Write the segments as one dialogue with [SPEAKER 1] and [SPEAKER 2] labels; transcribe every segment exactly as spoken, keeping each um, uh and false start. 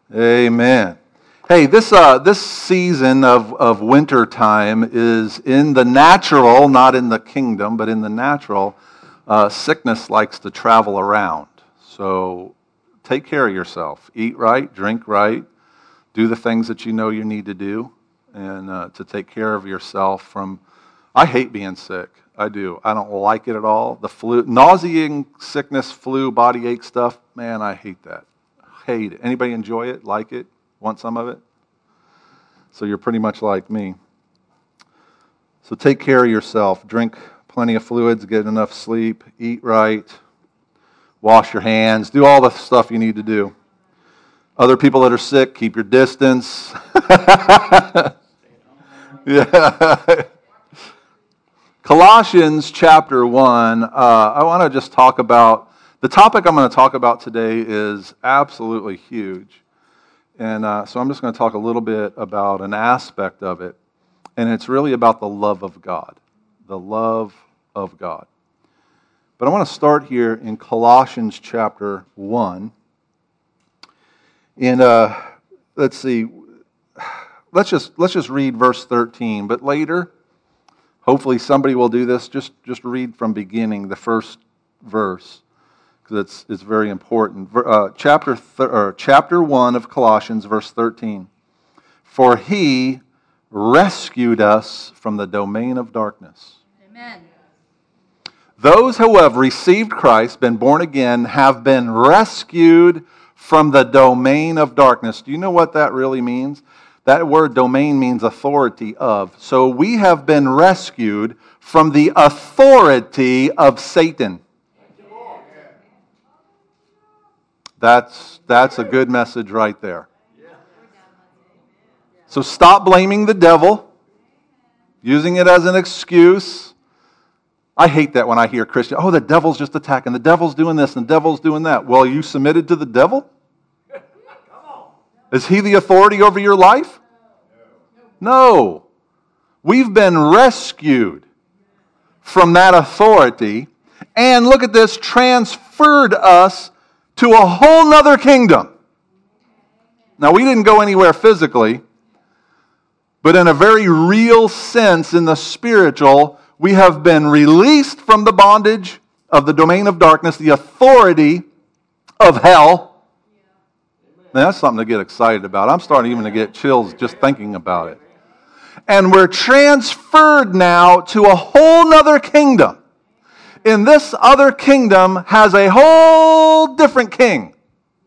[SPEAKER 1] Amen. Hey, this uh, this season of, of winter time is in the natural, not in the kingdom, but in the natural. Uh, sickness likes to travel around. So take care of yourself. Eat right, drink right, do the things that you know you need to do, and uh, to take care of yourself from... I hate being sick. I do. I don't like it at all. The flu, nauseating sickness, flu, body ache stuff, man, I hate that. Hate it. Anybody enjoy it, like it, want some of it? So you're pretty much like me. So take care of yourself. Drink plenty of fluids, get enough sleep, eat right, wash your hands, do all the stuff you need to do. Other people that are sick, keep your distance. Yeah. Colossians chapter one, uh, I want to just talk about, the topic I'm going to talk about today is absolutely huge. And uh, so I'm just going to talk a little bit about an aspect of it. And it's really about the love of God. The love of God. But I want to start here in Colossians chapter one. And uh, let's see, let's just let's just read verse thirteen. But later, hopefully somebody will do this. Just, just read from beginning, the first verse, because it's, it's very important. Uh, chapter, th- or chapter one of Colossians, verse thirteen. For he rescued us from the domain of darkness.
[SPEAKER 2] Amen.
[SPEAKER 1] Those who have received Christ, been born again, have been rescued from the domain of darkness. Do you know what that really means? That word domain means authority of. So we have been rescued from the authority of Satan. That's, that's a good message right there. So stop blaming the devil, using it as an excuse. I hate that when I hear Christians, oh, the devil's just attacking, the devil's doing this, and the devil's doing that. Well, you submitted to the devil? Is he the authority over your life? No. We've been rescued from that authority, and look at this, transferred us to a whole nother kingdom. Now, we didn't go anywhere physically, but in a very real sense, in the spiritual, we have been released from the bondage of the domain of darkness, the authority of hell. Now, that's something to get excited about. I'm starting even to get chills just thinking about it. And we're transferred now to a whole nother kingdom. And this other kingdom has a whole different king.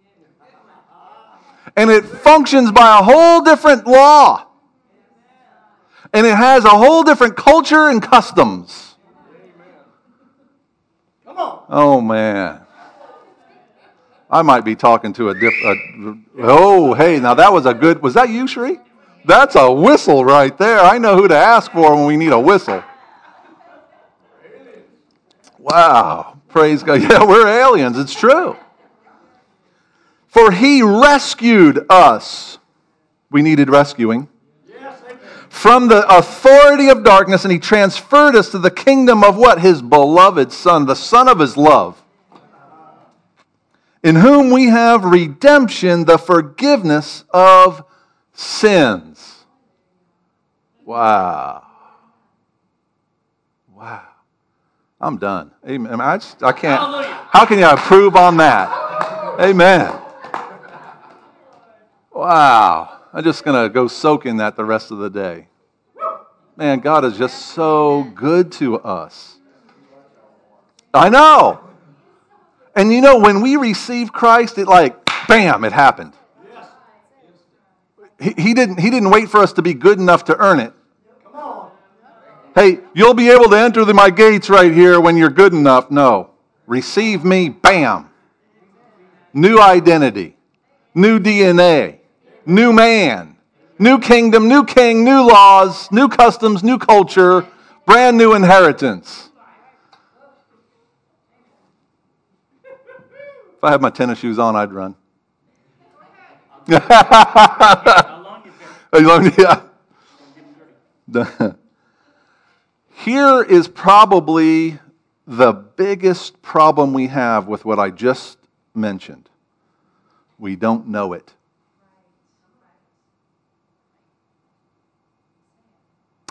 [SPEAKER 1] And it functions by a whole different law. And it has a whole different culture and customs. Come on. Oh, man. I might be talking to a different... Oh, hey, now that was a good... Was that you, Sheree? That's a whistle right there. I know who to ask for when we need a whistle. Wow. Praise God. Yeah, we're aliens. It's true. For he rescued us. We needed rescuing. From the authority of darkness, and he transferred us to the kingdom of what? His beloved Son, the Son of his love. In whom we have redemption, the forgiveness of sins. Wow. Wow. I'm done. Amen. I, just, I can't. Hallelujah. How can you improve on that? Amen. Wow. I'm just going to go soak in that the rest of the day. Man, God is just so good to us. I know. And you know, when we receive Christ, it like, bam, it happened. He, he didn't, he didn't wait for us to be good enough to earn it. Hey, you'll be able to enter the, my gates right here when you're good enough. No. Receive me, bam. New identity. New D N A. New man. New kingdom, new king, new laws, new customs, new culture, brand new inheritance. If I had my tennis shoes on, I'd run. How long yeah. Here is probably the biggest problem we have with what I just mentioned. We don't know it.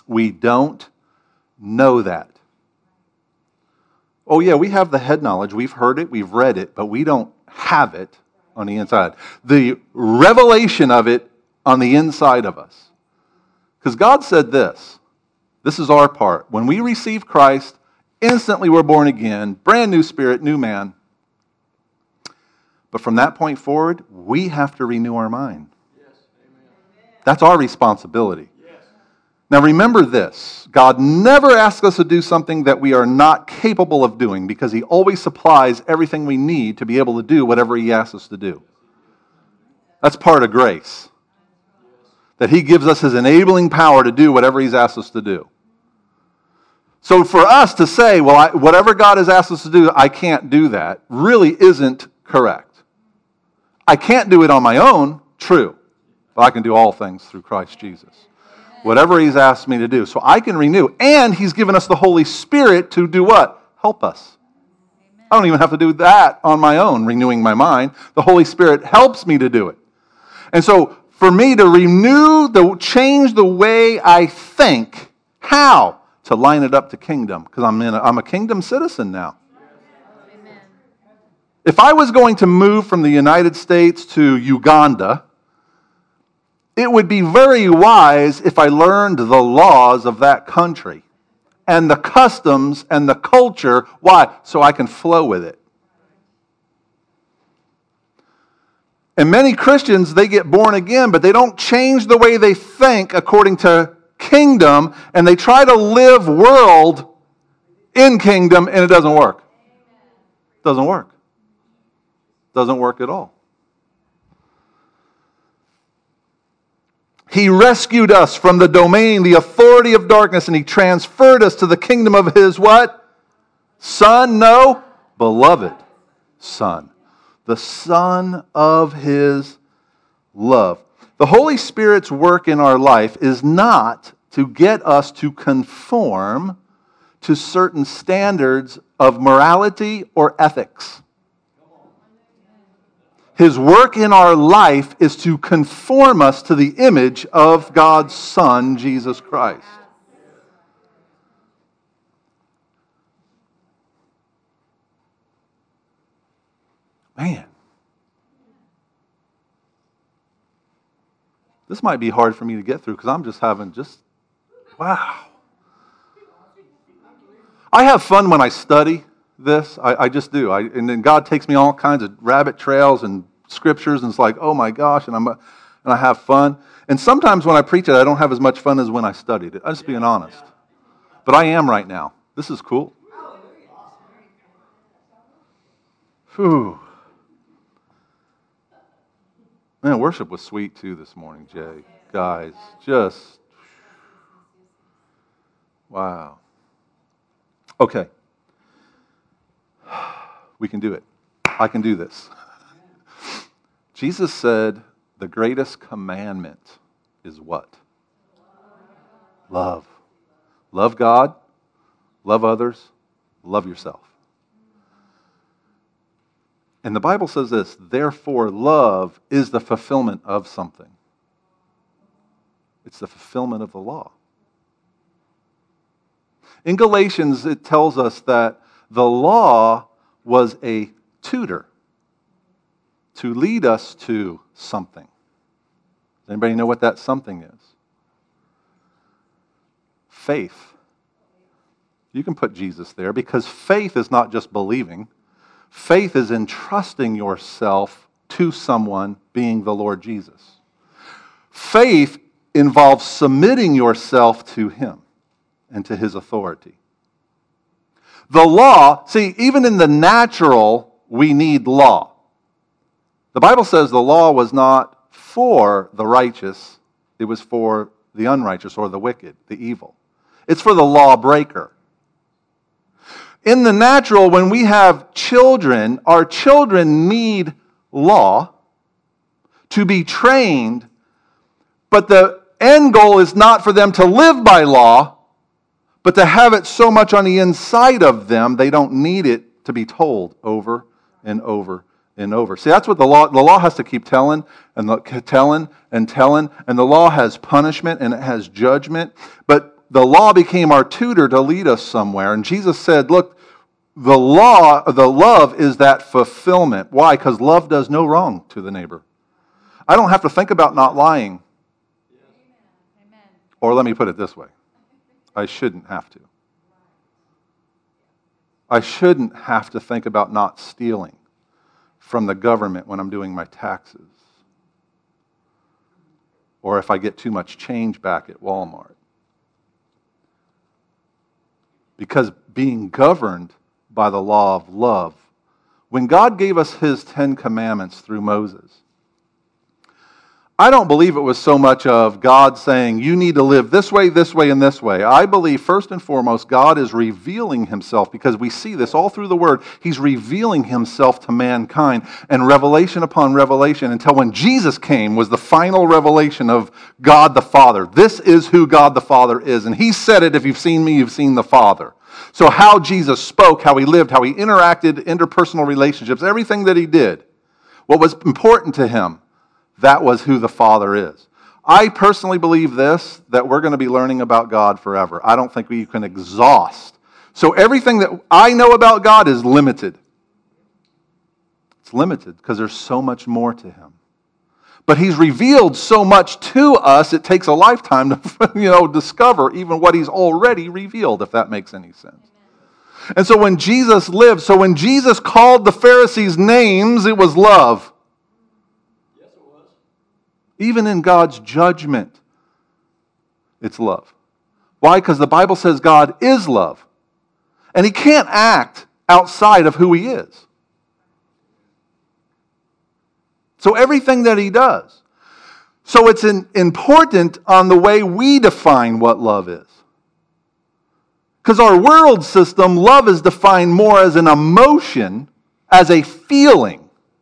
[SPEAKER 1] We don't know that. Oh yeah, we have the head knowledge. We've heard it, we've read it, but we don't have it on the inside. The revelation of it on the inside of us. Because God said this. This is our part. When we receive Christ, instantly we're born again, brand new spirit, new man. But from that point forward, we have to renew our mind. That's our responsibility. Now remember this, God never asks us to do something that we are not capable of doing because He always supplies everything we need to be able to do whatever He asks us to do. That's part of grace. That He gives us His enabling power to do whatever He's asked us to do. So for us to say, well, I, whatever God has asked us to do, I can't do that, really isn't correct. I can't do it on my own, true, but I can do all things through Christ Jesus. Whatever He's asked me to do. So I can renew. And He's given us the Holy Spirit to do what? Help us. Amen. I don't even have to do that on my own, renewing my mind. The Holy Spirit helps me to do it. And so for me to renew, the change the way I think, how? To line it up to kingdom. Because I'm, in a, I'm a kingdom citizen now. Amen. If I was going to move from the United States to Uganda, it would be very wise if I learned the laws of that country and the customs and the culture. Why? So I can flow with it. And many Christians, they get born again, but they don't change the way they think according to kingdom, and they try to live world in kingdom, and it doesn't work. Doesn't work. Doesn't work at all. He rescued us from the domain, the authority of darkness, and He transferred us to the kingdom of His what? Son? No, beloved Son. The Son of His love. The Holy Spirit's work in our life is not to get us to conform to certain standards of morality or ethics. His work in our life is to conform us to the image of God's Son, Jesus Christ. Man. This might be hard for me to get through because I'm just having just, wow. I have fun when I study this. I, I just do. I, and then God takes me all kinds of rabbit trails and scriptures, and it's like, oh my gosh, and I'm and I have fun. And sometimes when I preach it, I don't have as much fun as when I studied it. I'm just being honest. But I am right now. This is cool. Whew. Man, worship was sweet too this morning, Jay. Guys, just, wow. Okay. We can do it. I can do this. Jesus said the greatest commandment is what? Love. Love God, love others, love yourself. And the Bible says this, therefore love is the fulfillment of something. It's the fulfillment of the law. In Galatians, it tells us that the law was a tutor to lead us to something. Does anybody know what that something is? Faith. You can put Jesus there because faith is not just believing. Faith is entrusting yourself to someone, being the Lord Jesus. Faith involves submitting yourself to Him and to His authority. The law, see, even in the natural, we need law. The Bible says the law was not for the righteous, it was for the unrighteous or the wicked, the evil. It's for the lawbreaker. In the natural, when we have children, our children need law to be trained, but the end goal is not for them to live by law, but to have it so much on the inside of them, they don't need it to be told over and over and over. See, that's what the law, the law has to keep telling and telling and telling, and the law has punishment and it has judgment, but the law became our tutor to lead us somewhere. And Jesus said, look, the law, the love is that fulfillment. Why? Because love does no wrong to the neighbor. I don't have to think about not lying.
[SPEAKER 2] Amen.
[SPEAKER 1] Or let me put it this way. I shouldn't have to. I shouldn't have to think about not stealing from the government when I'm doing my taxes. Or if I get too much change back at Walmart. Because being governed by the law of love. When God gave us His Ten Commandments through Moses, I don't believe it was so much of God saying, you need to live this way, this way, and this way. I believe, first and foremost, God is revealing Himself, because we see this all through the Word. He's revealing Himself to mankind, and revelation upon revelation, until when Jesus came was the final revelation of God the Father. This is who God the Father is. And He said it, if you've seen me, you've seen the Father. So how Jesus spoke, how He lived, how He interacted, interpersonal relationships, everything that He did, what was important to Him, that was who the Father is. I personally believe this, that we're going to be learning about God forever. I don't think we can exhaust. So everything that I know about God is limited. It's limited because there's so much more to Him. But He's revealed so much to us, it takes a lifetime to you know, discover even what He's already revealed, if that makes any sense. And so when Jesus lived, so when Jesus called the Pharisees names, it was love. Even in God's judgment, it's love. Why? Because the Bible says God is love. And He can't act outside of who He is. So everything that He does. So it's an, important on the way we define what love is. Because our world system, love is defined more as an emotion, as a feeling.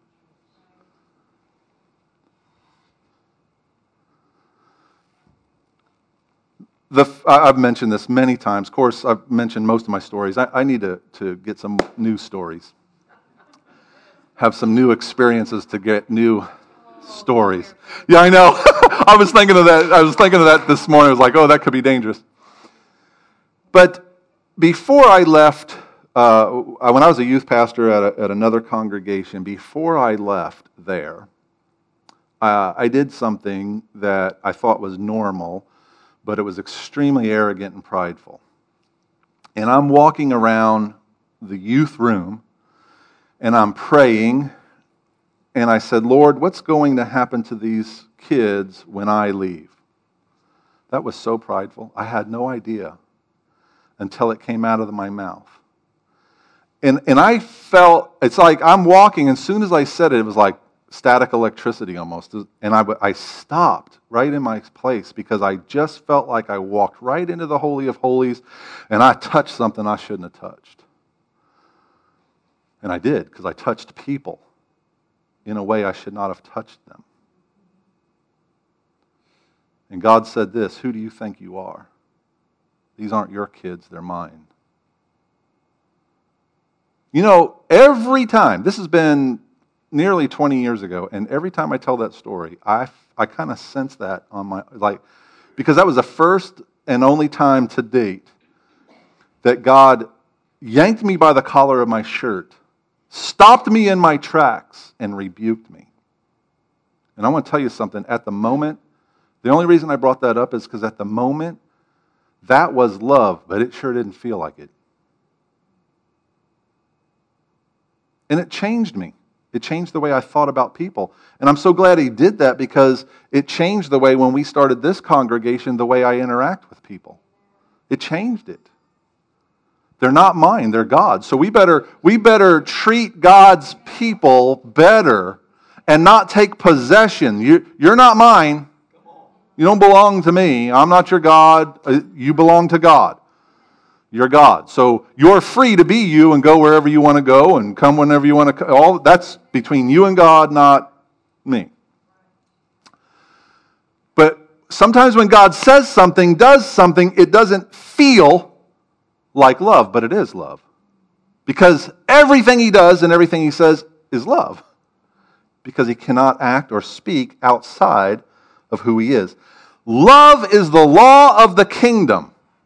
[SPEAKER 1] The, I've mentioned this many times. Of course, I've mentioned most of my stories. I, I need to, to get some new stories. Have some new experiences to get new stories. Yeah, I know. I was thinking of that. I was thinking of that this morning. I was like, oh, that could be dangerous. But before I left, uh, when I was a youth pastor at, a, at another congregation, before I left there, uh, I did something that I thought was normal, but it was extremely arrogant and prideful. And I'm walking around the youth room, and I'm praying, and I said, Lord, what's going to happen to these kids when I leave? That was so prideful. I had no idea until it came out of my mouth. And, and I felt, it's like I'm walking, and as soon as I said it, it was like static electricity almost. And I, I stopped right in my place because I just felt like I walked right into the Holy of Holies and I touched something I shouldn't have touched. And I did, because I touched people in a way I should not have touched them. And God said this, who do you think you are? These aren't your kids, they're mine. You know, every time, this has been nearly twenty years ago, and every time I tell that story, I, I kind of sense that on my, like, because that was the first and only time to date that God yanked me by the collar of my shirt, stopped me in my tracks, and rebuked me. And I want to tell you something, at the moment, the only reason I brought that up is because at the moment, that was love, but it sure didn't feel like it. And it changed me. It changed the way I thought about people. And I'm so glad He did that, because it changed the way, when we started this congregation, the way I interact with people. It changed it. They're not mine, they're God's. So we better, we better treat God's people better and not take possession. You, you're not mine. You don't belong to me. I'm not your God. You belong to God. You're God. So you're free to be you and go wherever you want to go and come whenever you want to come. All that's between you and God, not me. But sometimes when God says something, does something, it doesn't feel like love, but it is love. Because everything He does and everything He says is love. Because He cannot act or speak outside of who He is. Love is the law of the kingdom.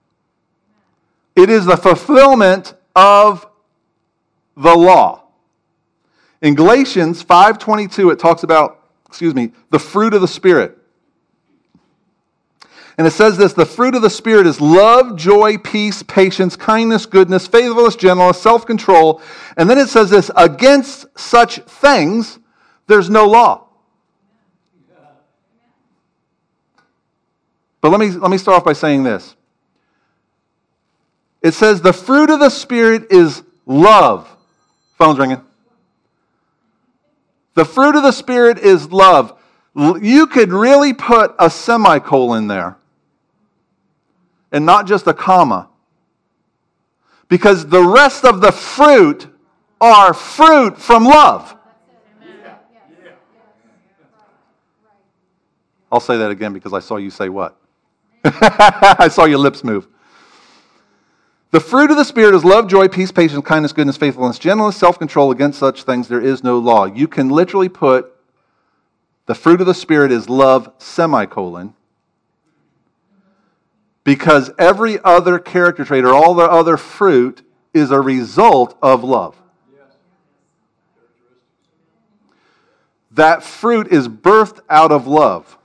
[SPEAKER 1] It is the fulfillment of the law. In Galatians five twenty-two, it talks about, excuse me, the fruit of the Spirit. And it says this, the fruit of the Spirit is love, joy, peace, patience, kindness, goodness, faithfulness, gentleness, self-control. And then it says this, against such things, there's no law. But let me, let me start off by saying this. It says the fruit of the Spirit is love. Phone's ringing. The fruit of the Spirit is love. You could really put a semicolon there. And not just a comma. Because the rest of the fruit are fruit from love. I'll say that again because I saw you say what? I saw your lips move. The fruit of the Spirit is love, joy, peace, patience, kindness, goodness, faithfulness, gentleness, self-control. Against such things there is no law. You can literally put the fruit of the Spirit is love, semicolon. Because every other character trait or all the other fruit is a result of love. That fruit is birthed out of love.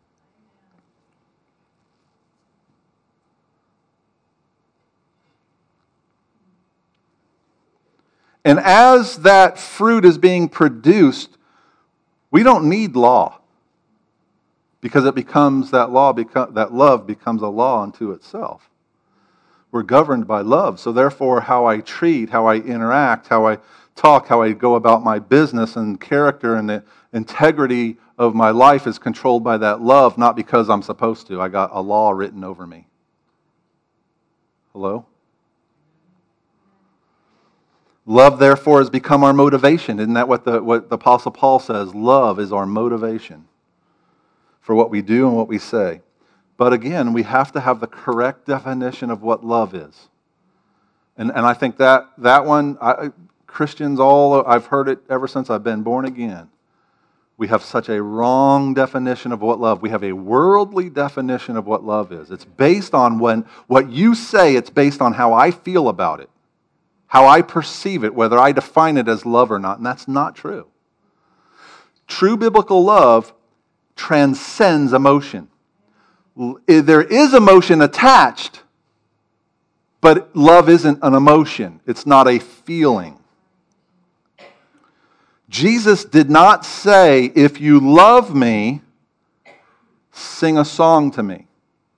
[SPEAKER 1] And as that fruit is being produced, we don't need law. Because it becomes, that law, become, that love becomes a law unto itself. We're governed by love. So therefore, how I treat, how I interact, how I talk, how I go about my business and character and the integrity of my life is controlled by that love, not because I'm supposed to. I got a law written over me. Hello? Love, therefore, has become our motivation. Isn't that what the, what the Apostle Paul says? Love is our motivation for what we do and what we say. But again, we have to have the correct definition of what love is. And and I think that that one, I, Christians all, I've heard it ever since I've been born again. We have such a wrong definition of what love. We have a worldly definition of what love is. It's based on when what you say, it's based on how I feel about it. How I perceive it, whether I define it as love or not. And that's not true. True biblical love transcends emotion. There is emotion attached, but love isn't an emotion. It's not a feeling. Jesus did not say, if you love me, sing a song to me.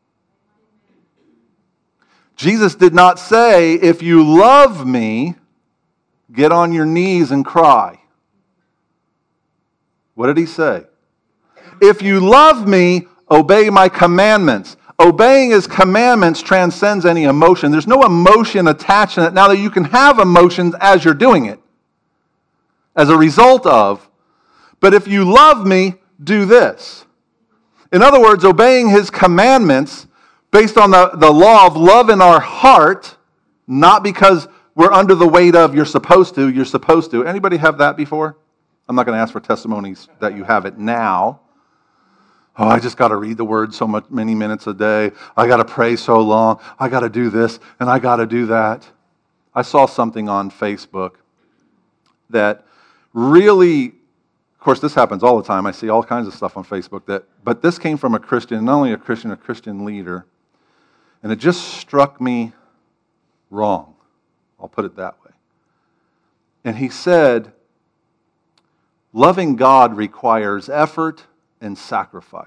[SPEAKER 1] Jesus did not say, if you love me, get on your knees and cry. What did he say? If you love me, obey my commandments. Obeying his commandments transcends any emotion. There's no emotion attached to it. Now that you can have emotions as you're doing it, as a result of, but if you love me, do this. In other words, obeying his commandments based on the, the law of love in our heart, not because we're under the weight of you're supposed to, you're supposed to. Anybody have that before? I'm not going to ask for testimonies that you have it now. Oh, I just got to read the word so much, many minutes a day. I got to pray so long. I got to do this and I got to do that. I saw something on Facebook that really, of course, this happens all the time. I see all kinds of stuff on Facebook that, but this came from a Christian, not only a Christian, a Christian leader, and it just struck me wrong. I'll put it that way. And he said, loving God requires effort and sacrifice.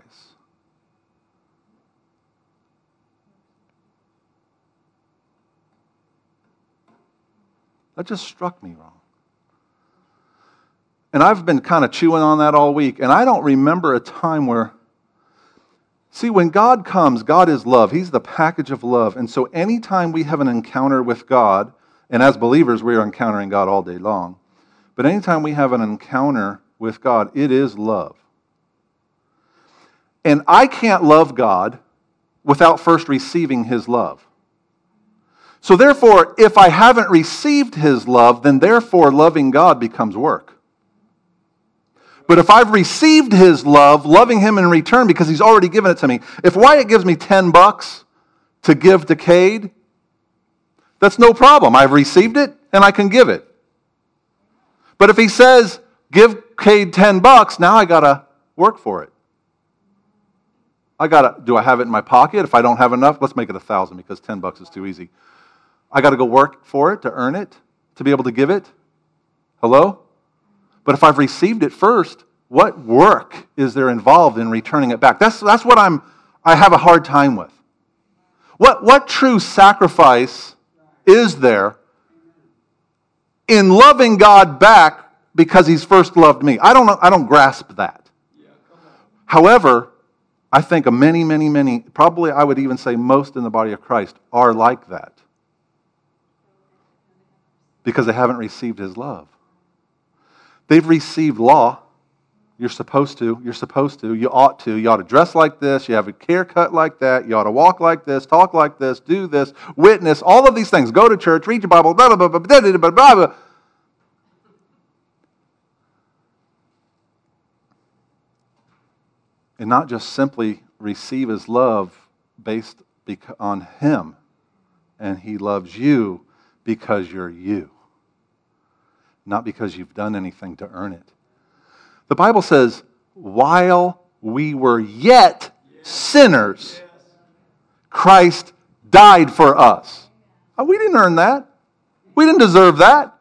[SPEAKER 1] That just struck me wrong. And I've been kind of chewing on that all week, and I don't remember a time where, see, when God comes, God is love. He's the package of love. And so anytime we have an encounter with God, and as believers, we are encountering God all day long, but anytime we have an encounter with God, it is love. And I can't love God without first receiving his love. So therefore, if I haven't received his love, then therefore loving God becomes work. But if I've received his love, loving him in return because he's already given it to me. If Wyatt gives me ten bucks to give to Cade, That's no problem. I've received it and I can give it. But if he says, give Cade ten bucks, now I got to work for it. I got to, do I have it in my pocket? If I don't have enough, let's make it a thousand because ten bucks is too easy. I got to go work for it to earn it, to be able to give it. Hello? But if I've received it first, what work is there involved in returning it back? That's, that's what I'm, I have a hard time with. What, what true sacrifice is there in loving God back because he's first loved me? I don't know, I don't grasp that. However, I think a many, many, many, probably I would even say most in the body of Christ are like that. Because they haven't received his love. They've received law. You're supposed to. You're supposed to. You ought to. You ought to dress like this. You have a haircut like that. You ought to walk like this, talk like this, do this, witness, all of these things. Go to church, read your Bible, blah, blah, blah, blah, blah, blah, blah, blah. And not just simply receive his love based on him. And he loves you because you're you. Not because you've done anything to earn it. The Bible says, while we were yet sinners, Christ died for us. We didn't earn that. We didn't deserve that.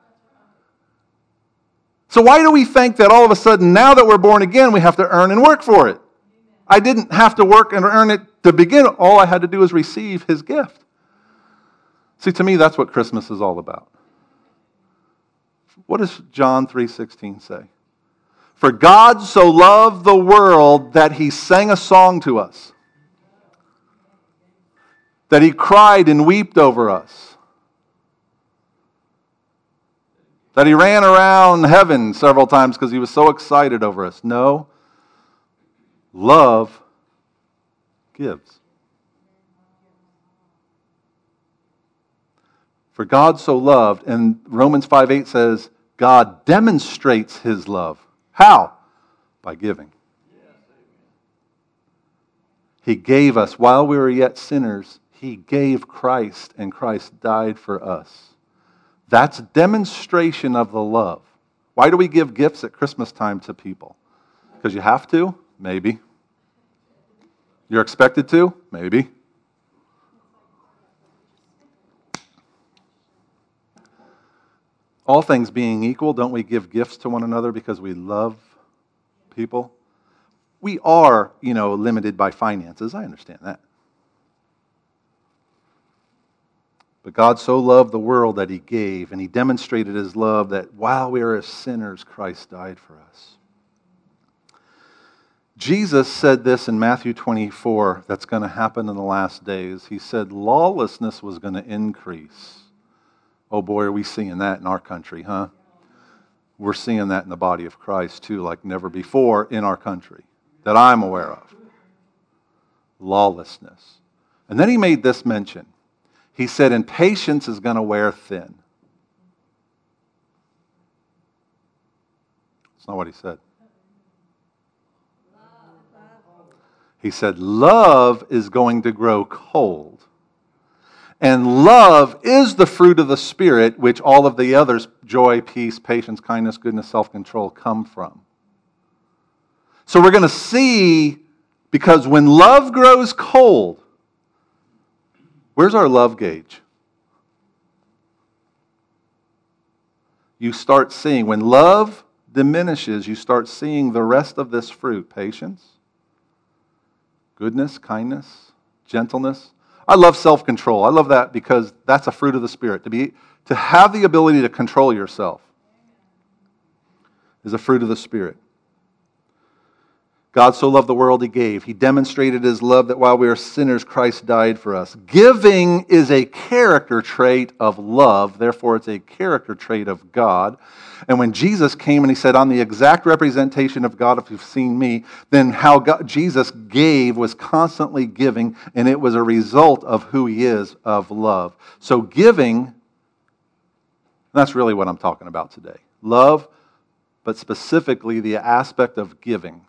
[SPEAKER 1] So why do we think that all of a sudden, now that we're born again, we have to earn and work for it? I didn't have to work and earn it to begin. All I had to do was receive his gift. See, to me, that's what Christmas is all about. What does John three sixteen say? For God so loved the world that he sang a song to us. That he cried and wept over us. That he ran around heaven several times because he was so excited over us. No. Love gives. For God so loved, and Romans five eight says, God demonstrates his love. How? By giving. He gave us, while we were yet sinners, he gave Christ, and Christ died for us. That's demonstration of the love. Why do we give gifts at Christmas time to people? Because you have to? Maybe. You're expected to? Maybe. All things being equal, don't we give gifts to one another because we love people? We are, you know, limited by finances. I understand that. But God so loved the world that he gave, and he demonstrated his love that while we were sinners, Christ died for us. Jesus said this in Matthew twenty-four, that's going to happen in the last days. He said lawlessness was going to increase. Oh boy, are we seeing that in our country, huh? We're seeing that in the body of Christ too, like never before in our country, that I'm aware of. Lawlessness. And then he made this mention. He said, and patience is going to wear thin. That's not what he said. He said, love is going to grow cold. And love is the fruit of the Spirit, which all of the others, joy, peace, patience, kindness, goodness, self-control, come from. So we're going to see, because when love grows cold, where's our love gauge? You start seeing, when love diminishes, you start seeing the rest of this fruit. Patience, goodness, kindness, gentleness. I love self-control. I love that because that's a fruit of the Spirit. To be, to have the ability to control yourself is a fruit of the Spirit. God so loved the world he gave. He demonstrated his love that while we were sinners, Christ died for us. Giving is a character trait of love. Therefore, it's a character trait of God. And when Jesus came and he said, I'm the exact representation of God if you've seen me, then how God, Jesus gave was constantly giving, and it was a result of who he is, of love. So giving, that's really what I'm talking about today. Love, but specifically the aspect of giving.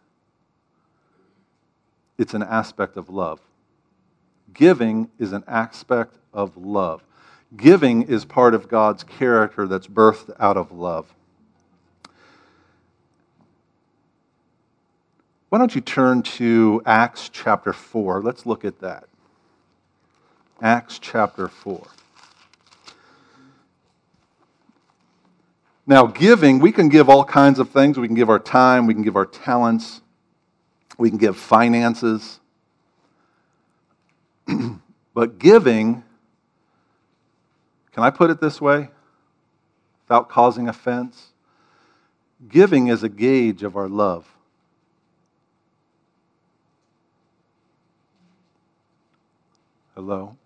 [SPEAKER 1] It's an aspect of love. Giving is an aspect of love. Giving is part of God's character that's birthed out of love. Why don't you turn to Acts chapter four? Let's look at that. Acts chapter four. Now, giving, we can give all kinds of things. We can give our time, we can give our talents, we can give finances. But giving, can I put it this way without causing offense? Giving is a gauge of our love. Hello?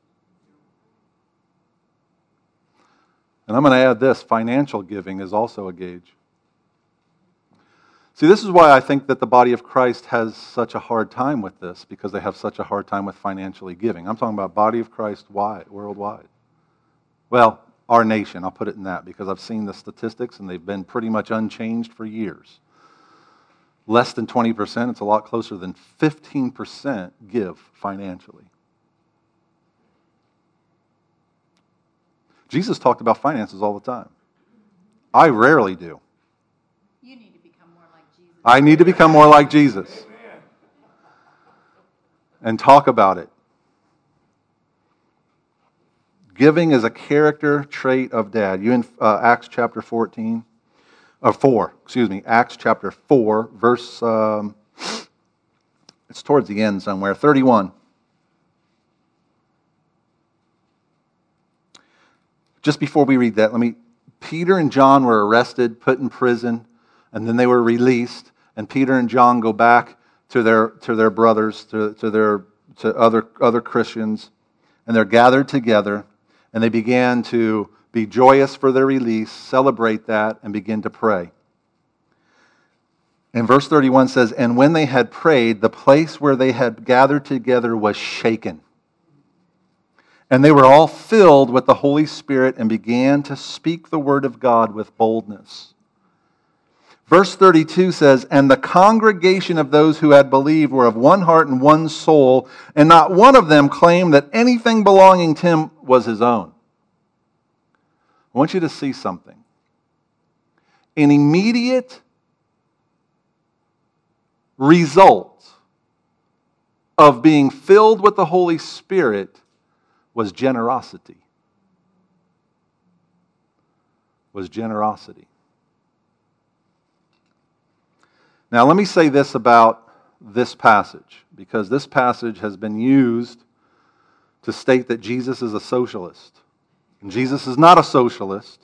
[SPEAKER 1] And I'm going to add this, financial giving is also a gauge. See, this is why I think that the body of Christ has such a hard time with this, because they have such a hard time with financially giving. I'm talking about body of Christ wide, worldwide. Well, our nation, I'll put it in that, because I've seen the statistics and they've been pretty much unchanged for years. Less than twenty percent, it's a lot closer than fifteen percent give financially. Jesus talked about finances all the time. I rarely do.
[SPEAKER 2] You need to become more like Jesus.
[SPEAKER 1] I need to become more like Jesus. And talk about it. Giving is a character trait of Dad. You in uh, Acts chapter fourteen, or four, excuse me, Acts chapter four, verse, um, it's towards the end somewhere, thirty-one. Just before we read that, let me, Peter and John were arrested, put in prison, and then they were released, and Peter and John go back to their to their brothers, to, to their to other other Christians, and they're gathered together, and they began to be joyous for their release, celebrate that, and begin to pray. And verse thirty-one says, "And when they had prayed, the place where they had gathered together was shaken. And they were all filled with the Holy Spirit and began to speak the word of God with boldness." Verse thirty-two says, "And the congregation of those who had believed were of one heart and one soul, and not one of them claimed that anything belonging to him was his own." I want you to see something. An immediate result of being filled with the Holy Spirit was generosity. Was generosity. Now let me say this about this passage, because this passage has been used to state that Jesus is a socialist. And Jesus is not a socialist.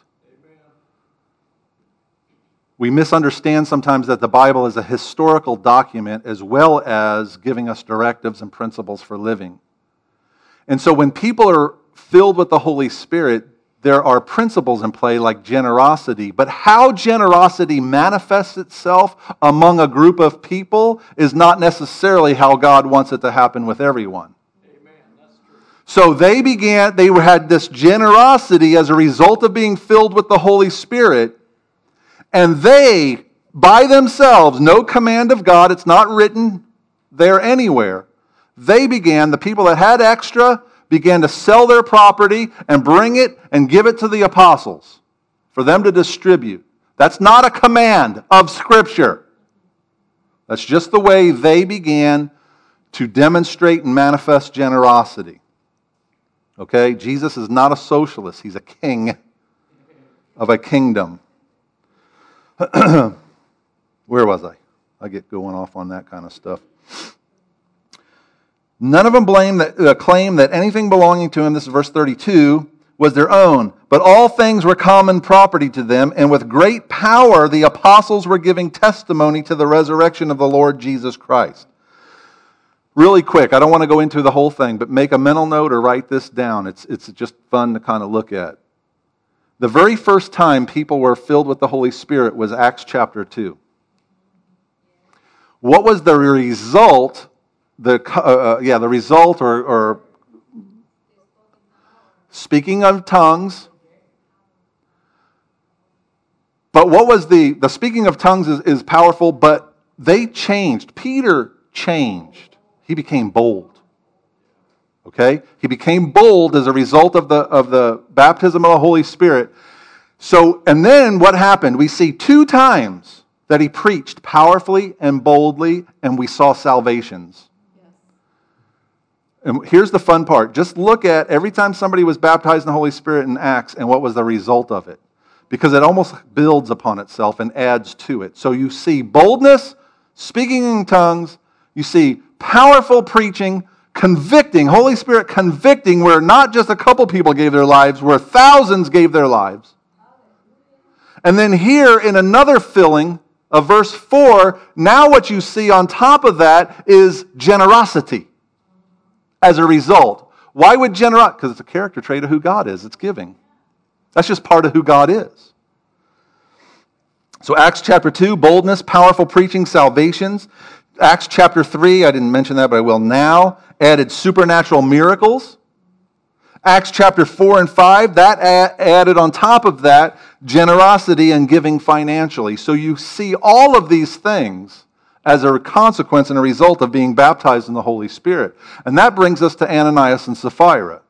[SPEAKER 1] We misunderstand sometimes that the Bible is a historical document as well as giving us directives and principles for living. And so when people are filled with the Holy Spirit, there are principles in play like generosity. But how generosity manifests itself among a group of people is not necessarily how God wants it to happen with everyone.
[SPEAKER 3] Amen. That's true.
[SPEAKER 1] So they began, they had this generosity as a result of being filled with the Holy Spirit. And they, by themselves, no command of God, it's not written there anywhere. They began, the people that had extra, began to sell their property and bring it and give it to the apostles for them to distribute. That's not a command of Scripture. That's just the way they began to demonstrate and manifest generosity. Okay? Jesus is not a socialist. He's a king of a kingdom. Where was I? I get going off on that kind of stuff. None of them blame that, uh, claim that anything belonging to him, this is verse thirty-two, was their own, but all things were common property to them, and with great power the apostles were giving testimony to the resurrection of the Lord Jesus Christ. Really quick, I don't want to go into the whole thing, but make a mental note or write this down. It's, it's just fun to kind of look at. The very first time people were filled with the Holy Spirit was Acts chapter two. What was the result? The uh, yeah, the result or, or speaking of tongues. But what was the the speaking of tongues is, is powerful, but they changed. Peter changed. He became bold. Okay? He became bold as a result of the, of the baptism of the Holy Spirit. So, and then what happened? We see two times that he preached powerfully and boldly, and we saw salvations. Yes. And here's the fun part. Just look at every time somebody was baptized in the Holy Spirit in Acts and what was the result of it. Because it almost builds upon itself and adds to it. So you see boldness, speaking in tongues, you see powerful preaching, convicting, Holy Spirit convicting, where not just a couple people gave their lives, where thousands gave their lives. And then here in another filling of verse four, now what you see on top of that is generosity as a result. Why would generosity? Because it's a character trait of who God is. It's giving. That's just part of who God is. So Acts chapter two, boldness, powerful preaching, salvations. Acts chapter three, I didn't mention that, but I will now, added supernatural miracles. Acts chapter four and five, that added on top of that generosity and giving financially. So you see all of these things as a consequence and a result of being baptized in the Holy Spirit. And that brings us to Ananias and Sapphira.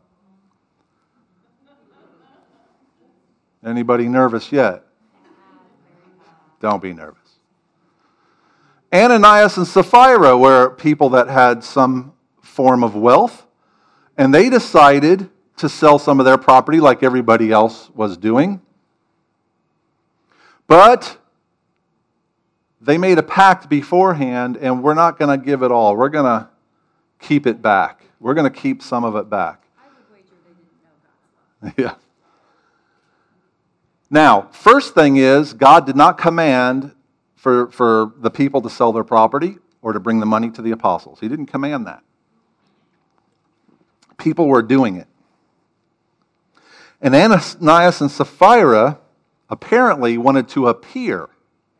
[SPEAKER 1] Anybody nervous yet? Don't be nervous. Ananias and Sapphira were people that had some form of wealth, and they decided to sell some of their property like everybody else was doing. But they made a pact beforehand, and we're not going to give it all. We're going to keep it back. We're going to keep some of it back.
[SPEAKER 2] I would wager they didn't know God's love.
[SPEAKER 1] Yeah. Now, first thing is, God did not command for, for the people to sell their property or to bring the money to the apostles. He didn't command that. People were doing it. And Ananias and Sapphira apparently wanted to appear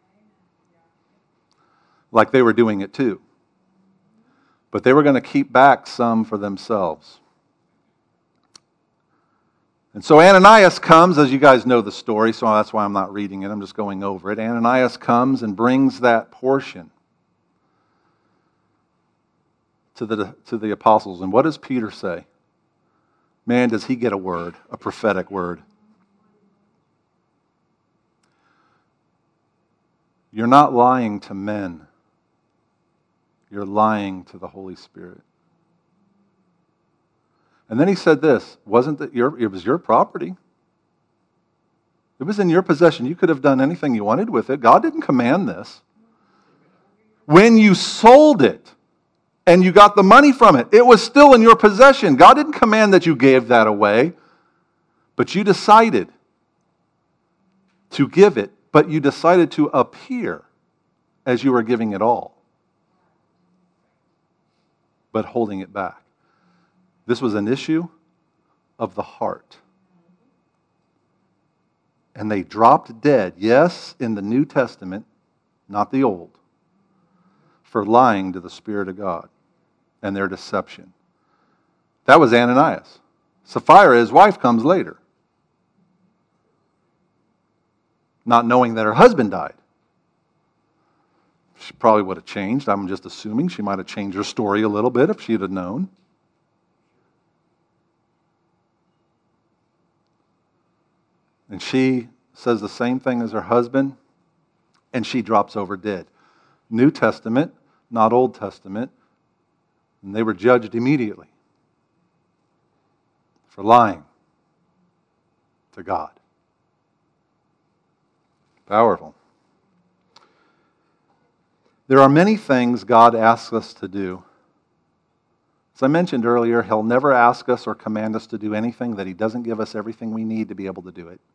[SPEAKER 1] like they were doing it too. But they were going to keep back some for themselves. And so Ananias comes, as you guys know the story, so that's why I'm not reading it, I'm just going over it. Ananias comes and brings that portion to the, to the apostles. And what does Peter say? Man, does he get a word, a prophetic word. You're not lying to men. You're lying to the Holy Spirit. And then he said this, wasn't it your, it was your property. It was in your possession. You could have done anything you wanted with it. God didn't command this. When you sold it and you got the money from it, it was still in your possession. God didn't command that you gave that away, but you decided to give it, but you decided to appear as you were giving it all, but holding it back. This was an issue of the heart. And they dropped dead, yes, in the New Testament, not the Old, for lying to the Spirit of God and their deception. That was Ananias. Sapphira, his wife, comes later, not knowing that her husband died. She probably would have changed. I'm just assuming she might have changed her story a little bit if she'd have known. And she says the same thing as her husband, and she drops over dead. New Testament, not Old Testament, and they were judged immediately for lying to God. Powerful. There are many things God asks us to do. As I mentioned earlier, He'll never ask us or command us to do anything that He doesn't give us everything we need to be able to do it.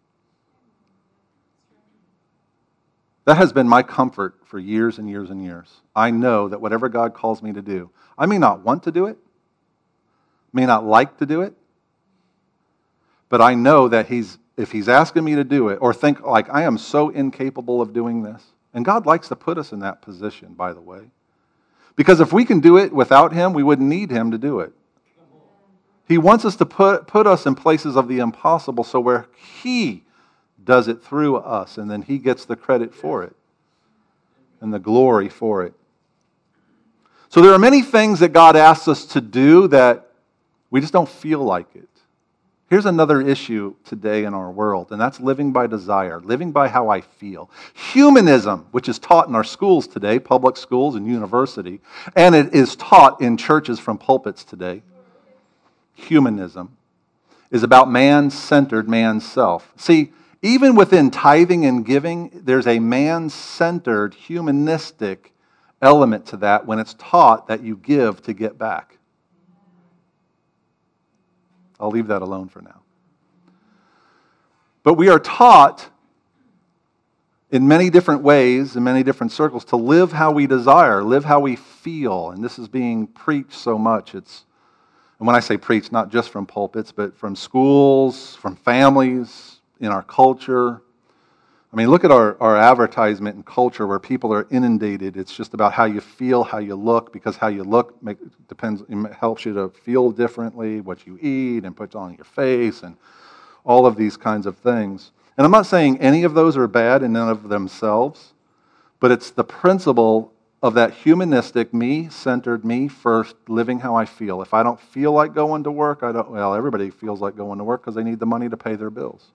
[SPEAKER 1] That has been my comfort for years and years and years. I know that whatever God calls me to do, I may not want to do it, may not like to do it, but I know that He's, if He's asking me to do it, or think like I am so incapable of doing this, and God likes to put us in that position, by the way. Because if we can do it without Him, we wouldn't need Him to do it. He wants us to put, put us in places of the impossible, so where He does it through us, and then He gets the credit for it and the glory for it. So there are many things that God asks us to do that We just don't feel like it. Here's another issue today in our world, and that's living by desire, living by how I feel. Humanism, which is taught in our schools today, public schools and university, and it is taught in churches from pulpits today. Humanism is about man-centered, man-self. See, even within tithing and giving, there's a man-centered, humanistic element to that when it's taught that you give to get back. I'll leave that alone for now. But we are taught in many different ways, in many different circles, to live how we desire, live how we feel. And this is being preached so much. It's, and when I say preached, not just from pulpits, but from schools, from families, in our culture. I mean, look at our, our advertisement and culture where people are inundated. It's just about how you feel, how you look, because how you look make, depends, it helps you to feel differently, what you eat and put on your face, and all of these kinds of things. And I'm not saying any of those are bad in and of themselves, but it's the principle of that humanistic, me-centered, me-first, living how I feel. If I don't feel like going to work, I don't, well, everybody feels like going to work because they need the money to pay their bills.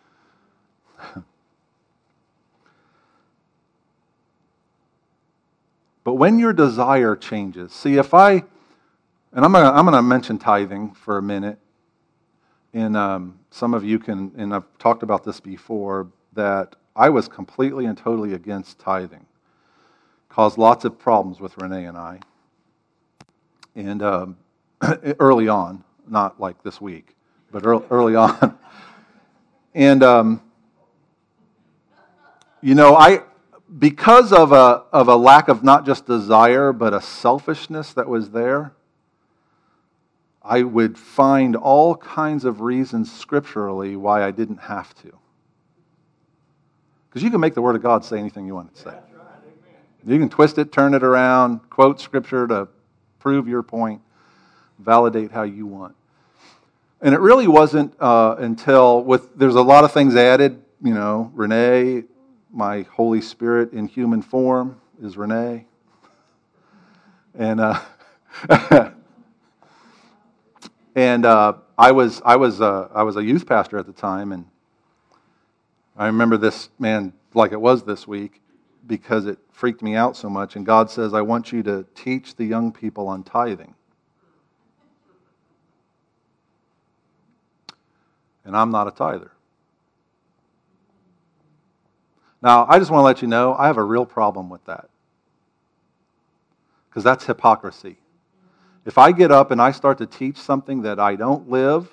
[SPEAKER 1] But when your desire changes, see if I, and I'm gonna, I'm gonna mention tithing for a minute, and um, some of you can, and I've talked about this before, that I was completely and totally against tithing. Caused lots of problems with Renee and I, and um, early on, not like this week, but early, early on, and um, you know I. Because of a of a lack of not just desire, but a selfishness that was there, I would find all kinds of reasons scripturally why I didn't have to. Because you can make the Word of God say anything you want it to say. You can twist it, turn it around, quote Scripture to prove your point, validate how you want. And it really wasn't uh, until, with there's a lot of things added, you know, Renee, my Holy Spirit in human form is Renee. And uh, and uh, I was I was uh, I was a youth pastor at the time, and I remember this, man, like it was this week, because it freaked me out so much. And God says, I want you to teach the young people on tithing. And I'm not a tither. Now, I just want to let you know, I have a real problem with that. Because that's hypocrisy. If I get up and I start to teach something that I don't live,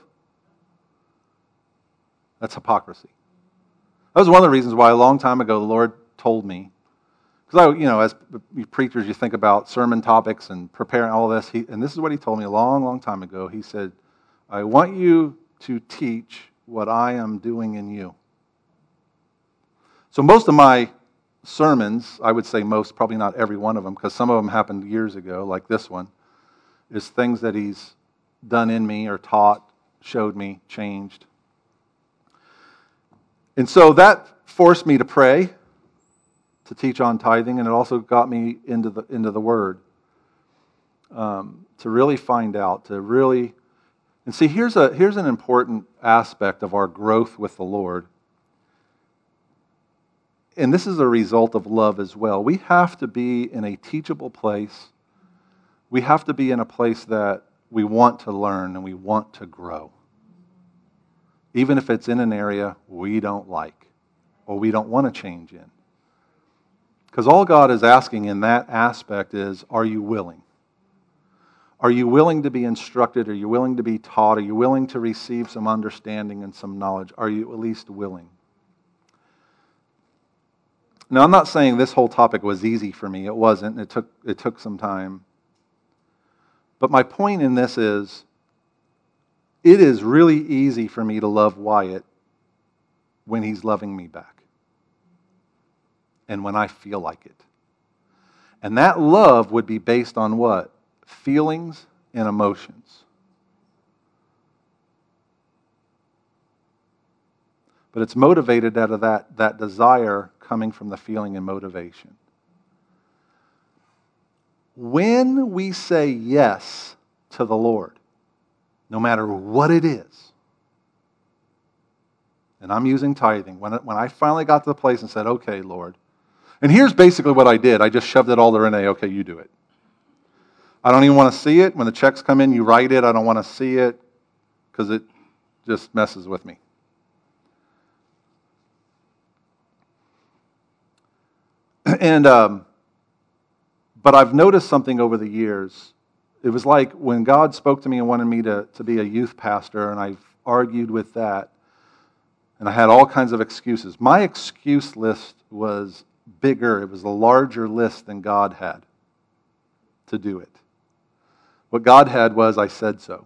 [SPEAKER 1] that's hypocrisy. That was one of the reasons why a long time ago the Lord told me, because I, you know, as preachers, you think about sermon topics and preparing all this, he, and this is what He told me a long, long time ago. He said, I want you to teach what I am doing in you. So most of my sermons, I would say most, probably not every one of them, because some of them happened years ago, like this one, is things that He's done in me or taught, showed me, changed. And so that forced me to pray, to teach on tithing, and it also got me into the into the Word, um, to really find out, to really, and see, here's a here's an important aspect of our growth with the Lord. And this is a result of love as well. We have to be in a teachable place. We have to be in a place that we want to learn and we want to grow. Even if it's in an area we don't like or we don't want to change in. Because all God is asking in that aspect is, are you willing? Are you willing to be instructed? Are you willing to be taught? Are you willing to receive some understanding and some knowledge? Are you at least willing? Now, I'm not saying this whole topic was easy for me. It wasn't. It took, it took some time. But my point in this is, it is really easy for me to love Wyatt when he's loving me back. And when I feel like it. And that love would be based on what? Feelings and emotions. But it's motivated out of that, that desire coming from the feeling and motivation. When we say yes to the Lord, no matter what it is. And I'm using tithing. When, when I finally got to the place and said, okay, Lord. And here's basically what I did. I just shoved it all to Renee. Okay, you do it. I don't even want to see it. When the checks come in, you write it. I don't want to see it because it just messes with me. And, um, but I've noticed something over the years. It was like when God spoke to me and wanted me to, to be a youth pastor, and I've argued with that, and I had all kinds of excuses. My excuse list was bigger. It was a larger list than God had to do it. What God had was, I said so.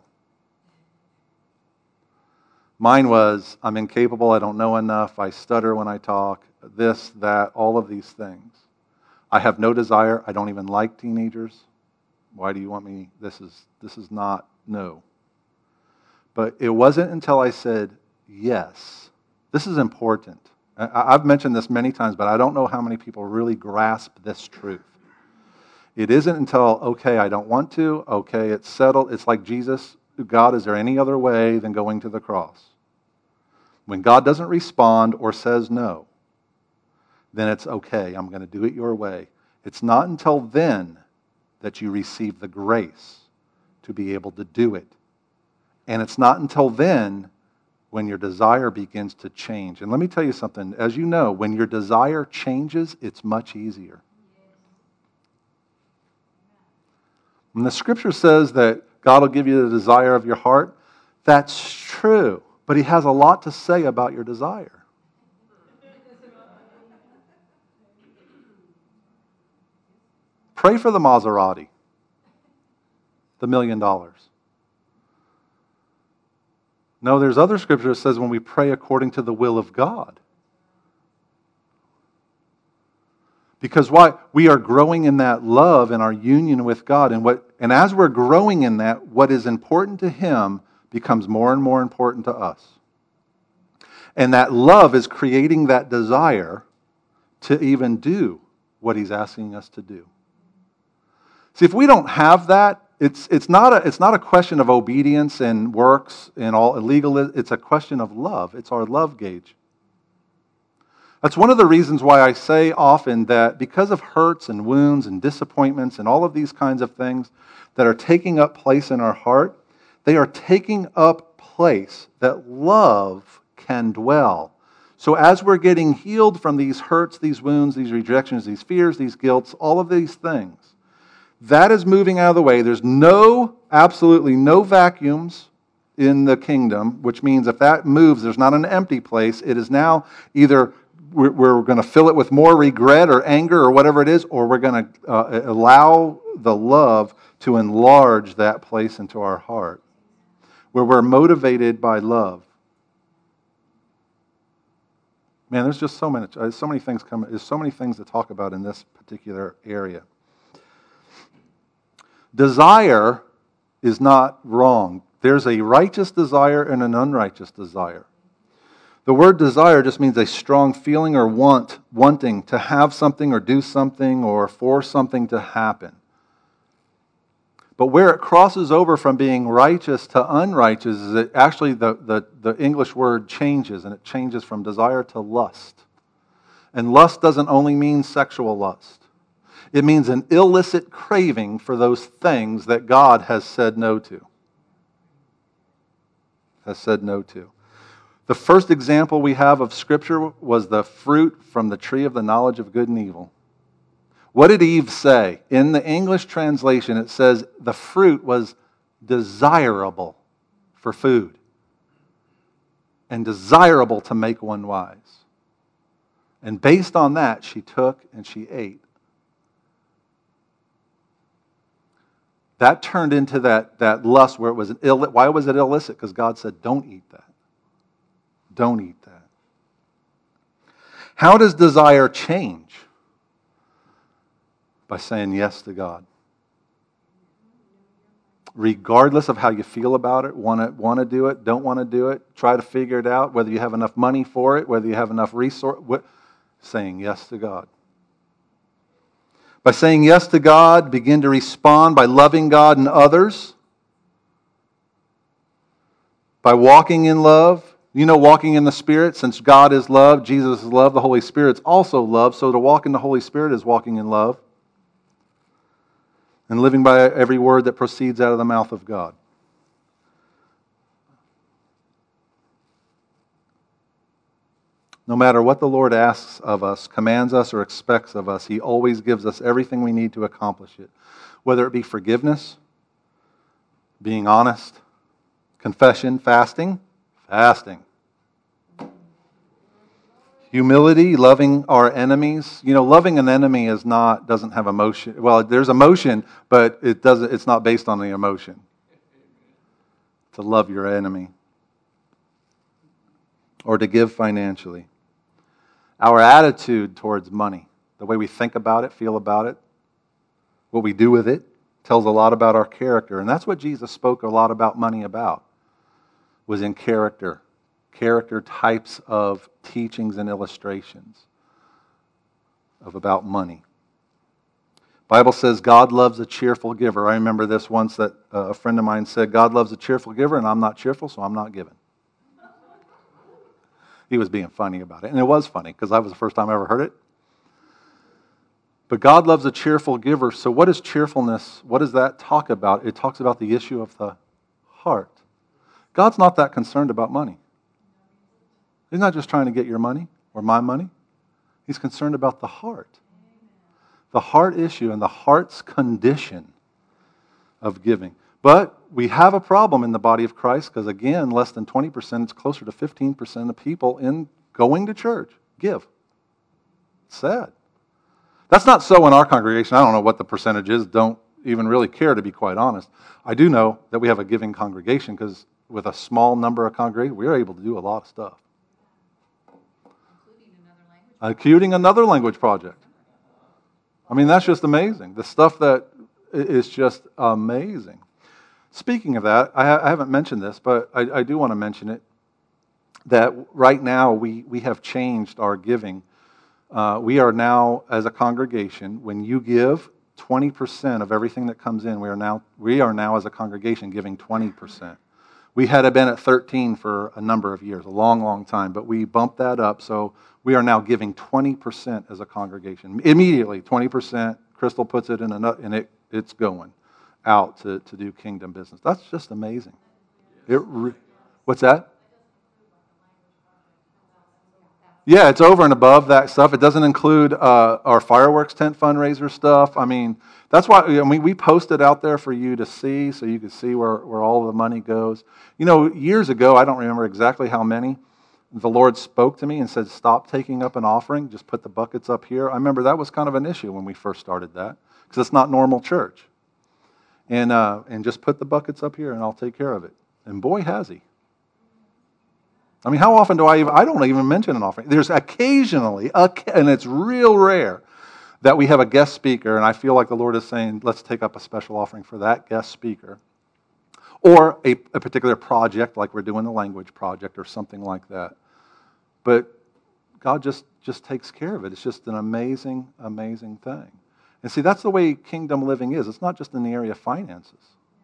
[SPEAKER 1] Mine was, I'm incapable, I don't know enough, I stutter when I talk, this, that, all of these things. I have no desire, I don't even like teenagers. Why do you want me? This is this is not, no. But it wasn't until I said yes. This is important. I've mentioned this many times, but I don't know how many people really grasp this truth. It isn't until, okay, I don't want to, okay, it's settled. It's like Jesus, God, is there any other way than going to the cross? When God doesn't respond or says no, then it's okay, I'm going to do it your way. It's not until then that you receive the grace to be able to do it. And it's not until then when your desire begins to change. And let me tell you something. As you know, when your desire changes, it's much easier. When the scripture says that God will give you the desire of your heart, that's true. But he has a lot to say about your desire. Pray for the Maserati, the million dollars. No, there's other scripture that says when we pray according to the will of God. Because why? We are growing in that love and our union with God. And what and as we're growing in that, what is important to him becomes more and more important to us. And that love is creating that desire to even do what he's asking us to do. See, if we don't have that, it's it's not a it's not a question of obedience and works and all illegal. It's a question of love. It's our love gauge. That's one of the reasons why I say often that because of hurts and wounds and disappointments and all of these kinds of things that are taking up place in our heart, they are taking up place that love can dwell. So as we're getting healed from these hurts, these wounds, these rejections, these fears, these guilts, all of these things, that is moving out of the way. There's no, absolutely no vacuums in the kingdom, which means if that moves, there's not an empty place. It is now either we're, we're going to fill it with more regret or anger or whatever it is, or we're going to uh, allow the love to enlarge that place into our heart, where we're motivated by love. Man, there's just so many, so many things coming. There's so many things to talk about in this particular area. Desire is not wrong. There's a righteous desire and an unrighteous desire. The word desire just means a strong feeling or want, wanting to have something or do something or for something to happen. But where it crosses over from being righteous to unrighteous is that actually the, the, the English word changes, and it changes from desire to lust. And lust doesn't only mean sexual lust. It means an illicit craving for those things that God has said no to. Has said no to. The first example we have of Scripture was the fruit from the tree of the knowledge of good and evil. What did Eve say? In the English translation, it says the fruit was desirable for food and desirable to make one wise. And based on that, she took and she ate. That turned into that, that lust where it was an illicit. Why was it illicit? Because God said, don't eat that. Don't eat that. How does desire change? By saying yes to God. Regardless of how you feel about it, want to want to do it, don't want to do it, try to figure it out, whether you have enough money for it, whether you have enough resource, what, saying yes to God. By saying yes to God, begin to respond by loving God and others. By walking in love, you know, walking in the Spirit, since God is love, Jesus is love, the Holy Spirit's also love. So to walk in the Holy Spirit is walking in love. And living by every word that proceeds out of the mouth of God. No matter what the Lord asks of us, commands us, or expects of us, He always gives us everything we need to accomplish it. Whether it be forgiveness, being honest, confession, fasting, fasting. Humility, loving our enemies. You know, loving an enemy is not doesn't have emotion. Well, there's emotion, but it doesn't. It's not based on the emotion. To love your enemy, or to give financially. Our attitude towards money, the way we think about it, feel about it, what we do with it, tells a lot about our character. And that's what Jesus spoke a lot about money about, was in character. Character types of teachings and illustrations of about money. Bible says God loves a cheerful giver. I remember this once that uh, a friend of mine said, God loves a cheerful giver, and I'm not cheerful, so I'm not giving. He was being funny about it. And it was funny, because that was the first time I ever heard it. But God loves a cheerful giver. So what is cheerfulness? What does that talk about? It talks about the issue of the heart. God's not that concerned about money. He's not just trying to get your money or my money. He's concerned about the heart. The heart issue and the heart's condition of giving. But we have a problem in the body of Christ because, again, less than twenty percent, it's closer to fifteen percent of people in going to church give. It's sad. That's not so in our congregation. I don't know what the percentage is. Don't even really care, to be quite honest. I do know that we have a giving congregation because with a small number of congregations, we're able to do a lot of stuff.
[SPEAKER 2] Including another language.
[SPEAKER 1] Including another language project. I mean, that's just amazing. The stuff that is just amazing. Speaking of that, I, ha- I haven't mentioned this, but I, I do want to mention it, that right now we, we have changed our giving. Uh, we are now, as a congregation, when you give twenty percent of everything that comes in, we are now, we are now as a congregation giving twenty percent. We had been at thirteen for a number of years, a long, long time, but we bumped that up, so we are now giving twenty percent as a congregation. Immediately, twenty percent. Crystal puts it in a nut, and it, it's going out to, to do kingdom business. That's just amazing. It re- What's that? Yeah, it's over and above that stuff. It doesn't include uh, our fireworks tent fundraiser stuff. I mean, that's why I mean, we post it out there for you to see, so you can see where, where all the money goes. You know, years ago, I don't remember exactly how many, the Lord spoke to me and said, stop taking up an offering, just put the buckets up here. I remember that was kind of an issue when we first started that, because it's not normal church. And uh, and just put the buckets up here and I'll take care of it. And boy, has he. I mean, how often do I even, I don't even mention an offering. There's occasionally, and it's real rare, that we have a guest speaker, and I feel like the Lord is saying, let's take up a special offering for that guest speaker. Or a, a particular project, like we're doing the language project or something like that. But God just, just takes care of it. It's just an amazing, amazing thing. And see, that's the way kingdom living is. It's not just in the area of finances.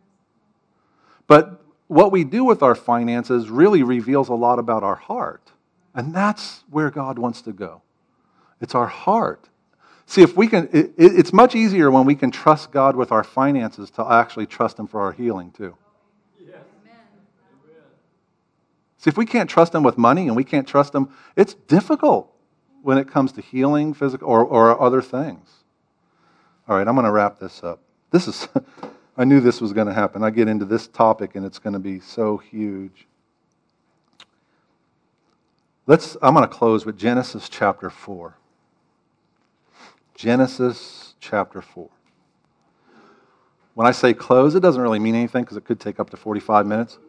[SPEAKER 1] But what we do with our finances really reveals a lot about our heart. And that's where God wants to go. It's our heart. See, if we can, it, it's much easier when we can trust God with our finances to actually trust Him for our healing too.
[SPEAKER 2] Yes. Amen.
[SPEAKER 1] See, if we can't trust Him with money and we can't trust Him, it's difficult when it comes to healing, physical, or, or other things. All right, I'm going to wrap this up. This is, I knew this was going to happen. I get into this topic and it's going to be so huge. Let's. I'm going to close with Genesis chapter four. Genesis chapter four. When I say close, it doesn't really mean anything because it could take up to forty-five minutes.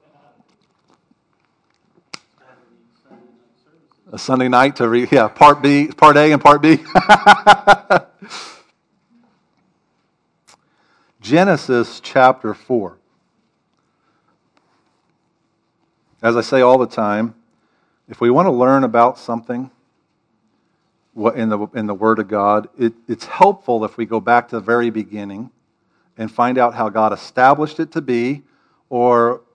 [SPEAKER 1] A Sunday night to read, yeah, part B, part A and part B. Genesis chapter four. As I say all the time, if we want to learn about something in the in the Word of God, it, it's helpful if we go back to the very beginning and find out how God established it to be, or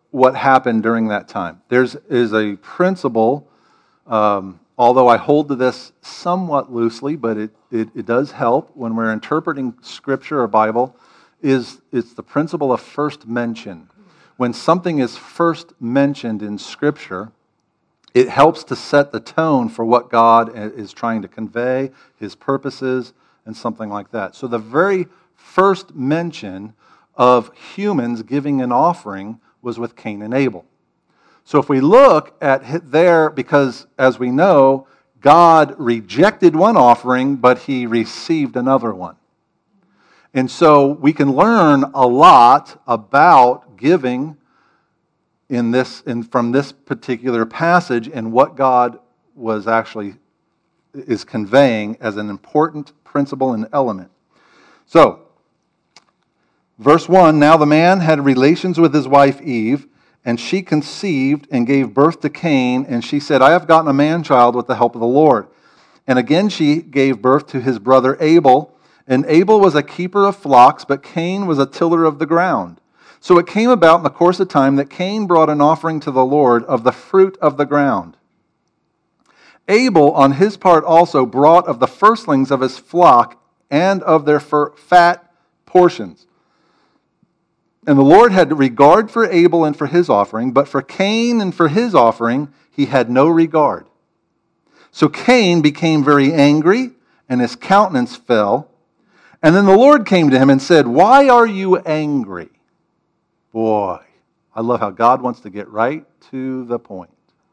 [SPEAKER 1] what happened during that time. There's is a principle, um, although I hold to this somewhat loosely, but it, it, it does help when we're interpreting Scripture or Bible, is it's the principle of first mention. When something is first mentioned in Scripture, it helps to set the tone for what God is trying to convey, His purposes, and something like that. So the very first mention of humans giving an offering was with Cain and Abel. So if we look at there, because as we know, God rejected one offering, but He received another one. And so we can learn a lot about giving in this, in, from this particular passage and what God was actually is conveying as an important principle and element. So, verse one, now the man had relations with his wife Eve, and she conceived and gave birth to Cain, and she said, I have gotten a man-child with the help of the Lord. And again she gave birth to his brother Abel, and Abel was a keeper of flocks, but Cain was a tiller of the ground. So it came about in the course of time that Cain brought an offering to the Lord of the fruit of the ground. Abel, on his part also, brought of the firstlings of his flock and of their fat portions. And the Lord had regard for Abel and for his offering, but for Cain and for his offering he had no regard. So Cain became very angry, and his countenance fell. And then the Lord came to him and said, why are you angry? Boy, I love how God wants to get right to the point.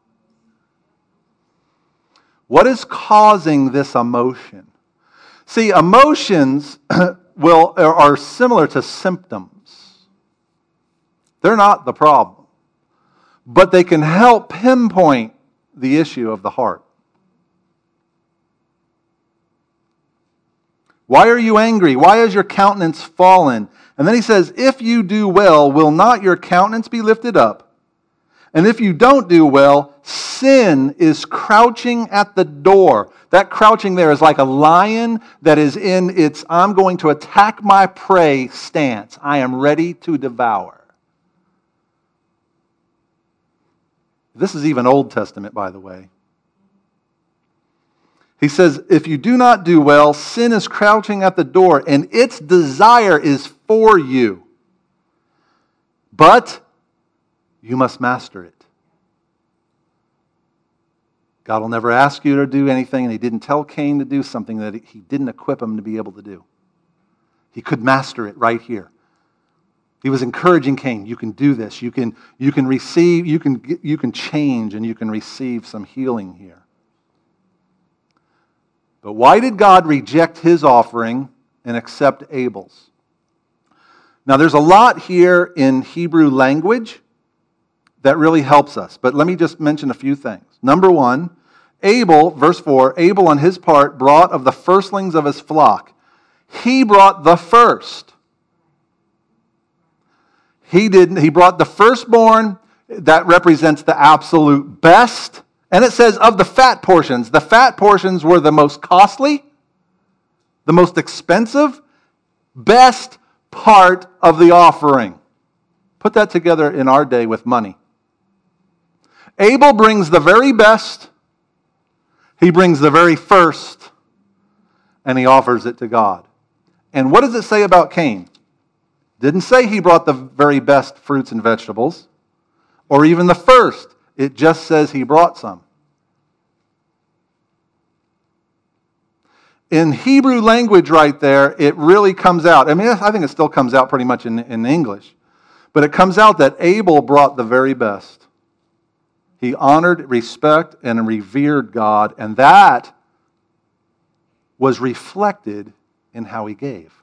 [SPEAKER 1] What is causing this emotion? See, emotions will are similar to symptoms. They're not the problem, but they can help pinpoint the issue of the heart. Why are you angry? Why is your countenance fallen? And then he says, if you do well, will not your countenance be lifted up? And if you don't do well, sin is crouching at the door. That crouching there is like a lion that is in its, I'm going to attack my prey stance. I am ready to devour. This is even Old Testament, by the way. He says, if you do not do well, sin is crouching at the door, and its desire is for you. But you must master it. God will never ask you to do anything, and He didn't tell Cain to do something that He didn't equip him to be able to do. He could master it right here. He was encouraging Cain, you can do this. You can, you can receive, you can, you can change, and you can receive some healing here. But why did God reject his offering and accept Abel's? Now, there's a lot here in Hebrew language that really helps us. But let me just mention a few things. Number one, Abel, verse four, Abel on his part brought of the firstlings of his flock. He brought the first. He didn't. He brought the firstborn. That represents the absolute best. And it says of the fat portions. The fat portions were the most costly, the most expensive, best part of the offering. Put that together in our day with money. Abel brings the very best. He brings the very first. And he offers it to God. And what does it say about Cain? Didn't say he brought the very best fruits and vegetables, or even the first. It just says he brought some. In Hebrew language right there, it really comes out. I mean, I think it still comes out pretty much in, in English. But it comes out that Abel brought the very best. He honored, respect, and revered God, and that was reflected in how he gave.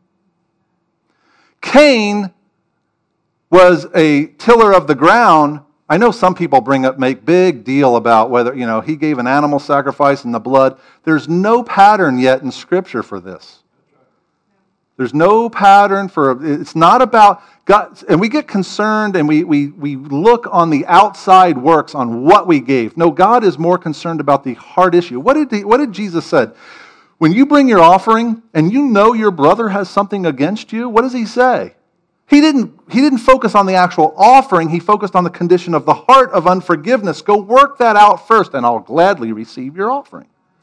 [SPEAKER 1] Cain was a tiller of the ground. I know some people bring up, make big deal about whether, you know, he gave an animal sacrifice and the blood. There's no pattern yet in Scripture for this. There's no pattern for, it's not about, God, and we get concerned and we, we, we look on the outside works on what we gave. No, God is more concerned about the heart issue. What did, he, what did Jesus say? When you bring your offering and you know your brother has something against you, what does he say? He didn't, he didn't focus on the actual offering. He focused on the condition of the heart of unforgiveness. Go work that out first, and I'll gladly receive your offering.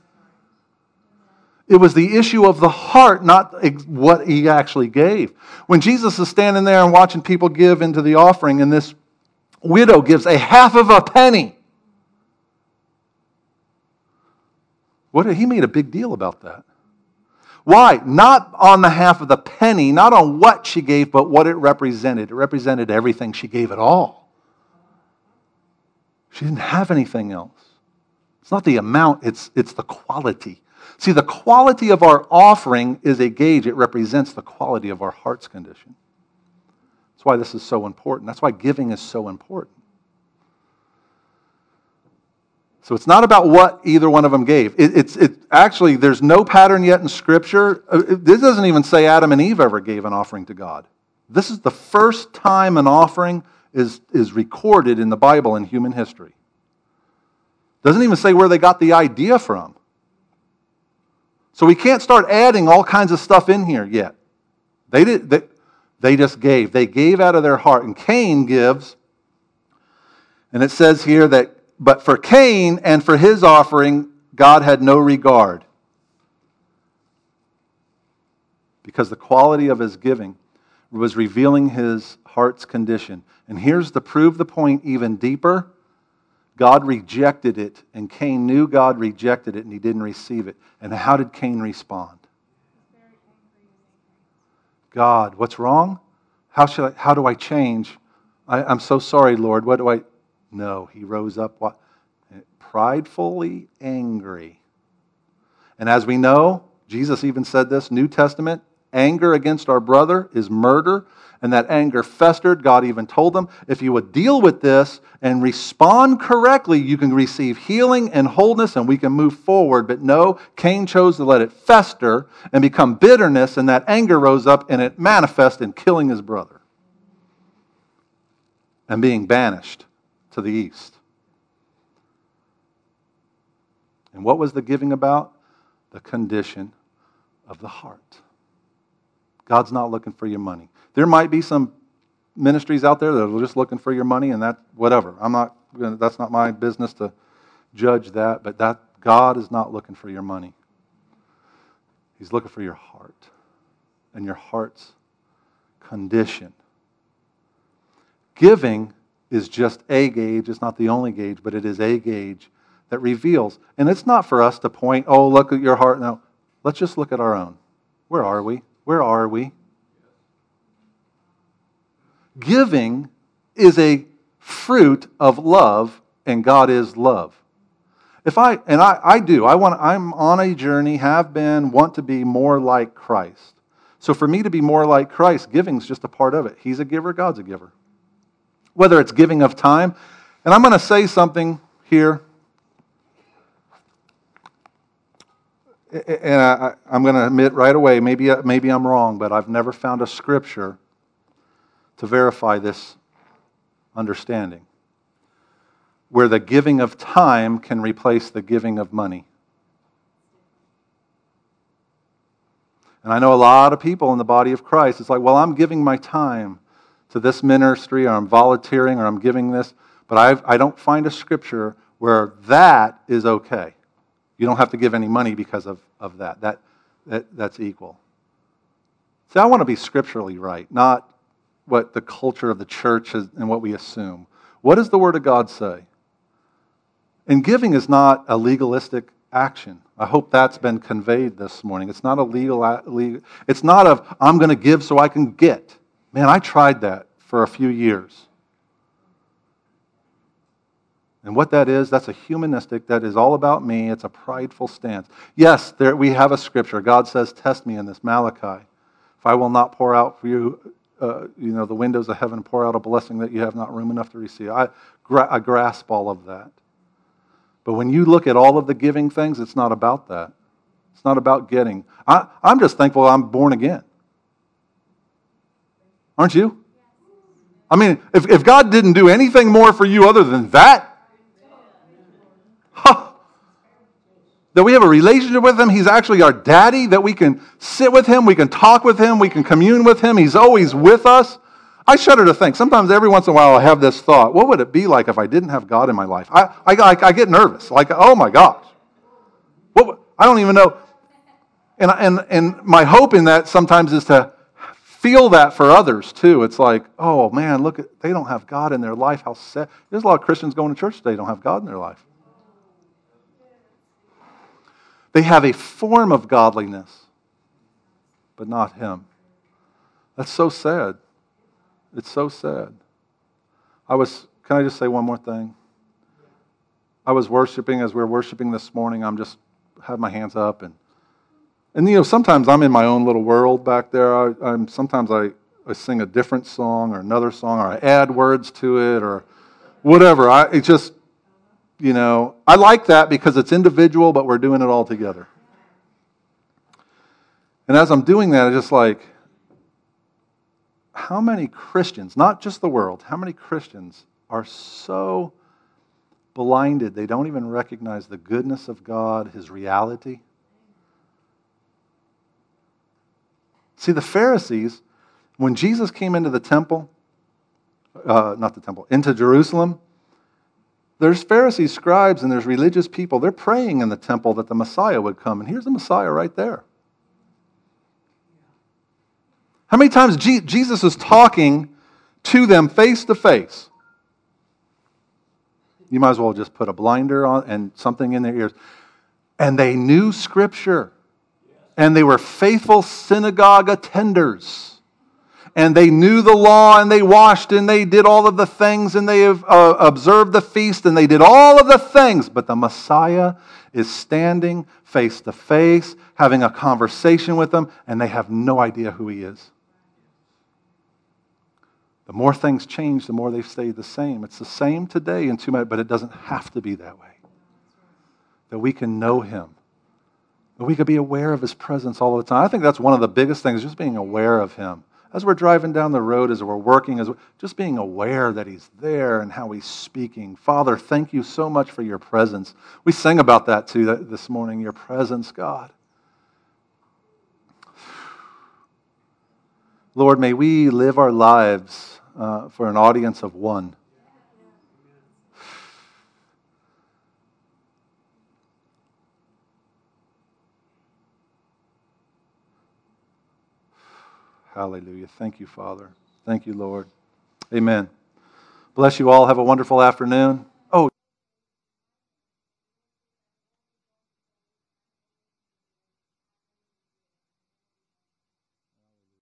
[SPEAKER 1] It was the issue of the heart, not what he actually gave. When Jesus is standing there and watching people give into the offering, and this widow gives a half of a penny. What, he made a big deal about that. Why? Not on the half of the penny, not on what she gave, but what it represented. It represented everything. She gave it all. She didn't have anything else. It's not the amount, it's, it's the quality. See, the quality of our offering is a gauge. It represents the quality of our heart's condition. That's why this is so important. That's why giving is so important. So it's not about what either one of them gave. It, it's it actually, there's no pattern yet in Scripture. This doesn't even say Adam and Eve ever gave an offering to God. This is the first time an offering is, is recorded in the Bible in human history. Doesn't even say where they got the idea from. So we can't start adding all kinds of stuff in here yet. They did. They, they just gave. They gave out of their heart. And Cain gives. And it says here that, but for Cain and for his offering, God had no regard. Because the quality of his giving was revealing his heart's condition. And here's to prove the point even deeper. God rejected it, and Cain knew God rejected it, and he didn't receive it. And how did Cain respond? God, what's wrong? How should I, how do I change? I, I'm so sorry, Lord. What do I... No, he rose up what? Pridefully angry. And as we know, Jesus even said this, New Testament, anger against our brother is murder. And that anger festered. God even told them, if you would deal with this and respond correctly, you can receive healing and wholeness and we can move forward. But no, Cain chose to let it fester and become bitterness, and that anger rose up and it manifested in killing his brother and being banished to the east. And what was the giving about? The condition of the heart. God's not looking for your money. There might be some ministries out there that are just looking for your money, and that whatever. I'm not. That's not my business to judge that. But that God is not looking for your money. He's looking for your heart and your heart's condition. Giving is just a gauge. It's not the only gauge, but it is a gauge that reveals. And it's not for us to point. Oh, look at your heart. No, let's just look at our own. Where are we? Where are we? Giving is a fruit of love, and God is love. If I and I, I do, I want. I'm on a journey, have been, want to be more like Christ. So for me to be more like Christ, giving is just a part of it. He's a giver, God's a giver. Whether it's giving of time, and I'm going to say something here, and I, I'm going to admit right away, maybe maybe I'm wrong, but I've never found a scripture to verify this understanding, where the giving of time can replace the giving of money. And I know a lot of people in the body of Christ, it's like, well, I'm giving my time to this ministry, or I'm volunteering, or I'm giving this, but I've, I don't find a scripture where that is okay. You don't have to give any money because of, of that. That, that. That's equal. See, I want to be scripturally right, not what the culture of the church is and what we assume. What does the Word of God say? And giving is not a legalistic action. I hope that's been conveyed this morning. It's not a legal, legal it's not of, I'm going to give so I can get. Man, I tried that for a few years. And what that is, that's a humanistic, that is all about me. It's a prideful stance. Yes, there, we have a scripture. God says, test me in this, Malachi. If I will not pour out for you, uh, you know, the windows of heaven, pour out a blessing that you have not room enough to receive. I, gra- I grasp all of that. But when you look at all of the giving things, it's not about that. It's not about getting. I, I'm just thankful I'm born again. Aren't you? I mean, if, if God didn't do anything more for you other than that, huh, that we have a relationship with Him, He's actually our daddy, that we can sit with Him, we can talk with Him, we can commune with Him, He's always with us. I shudder to think. Sometimes every once in a while I have this thought, what would it be like if I didn't have God in my life? I, I, I, I get nervous. Like, oh my gosh. What would, I don't even know. And, and, and my hope in that sometimes is to feel that for others too. It's like, oh man, look, at, they don't have God in their life. How sad. There's a lot of Christians going to church today who don't have God in their life. They have a form of godliness, but not Him. That's so sad. It's so sad. I was, can I just say one more thing? I was worshiping, as we were worshiping this morning, I'm just, have my hands up, and And, you know, sometimes I'm in my own little world back there. I, I'm Sometimes I, I sing a different song or another song, or I add words to it or whatever. I it just, you know, I like that because it's individual, but we're doing it all together. And as I'm doing that, it's just like, how many Christians, not just the world, how many Christians are so blinded they don't even recognize the goodness of God, His reality? See, the Pharisees, when Jesus came into the temple, uh, not the temple, into Jerusalem, there's Pharisees, scribes, and there's religious people. They're praying in the temple that the Messiah would come. And here's the Messiah right there. How many times G- Jesus is talking to them face to face? You might as well just put a blinder on and something in their ears. And they knew Scripture. And they were faithful synagogue attenders. And they knew the law, and they washed, and they did all of the things, and they have, uh, observed the feast, and they did all of the things. But the Messiah is standing face to face, having a conversation with them, and they have no idea who He is. The more things change, the more they stay the same. It's the same today in two minutes, but it doesn't have to be that way. That we can know Him. That we could be aware of His presence all the time. I think that's one of the biggest things, just being aware of Him. As we're driving down the road, as we're working, as we're, just being aware that He's there and how He's speaking. Father, thank You so much for Your presence. We sang about that too this morning, Your presence, God. Lord, may we live our lives uh, for an audience of one. Hallelujah. Thank You, Father. Thank You, Lord. Amen. Bless you all. Have a wonderful afternoon.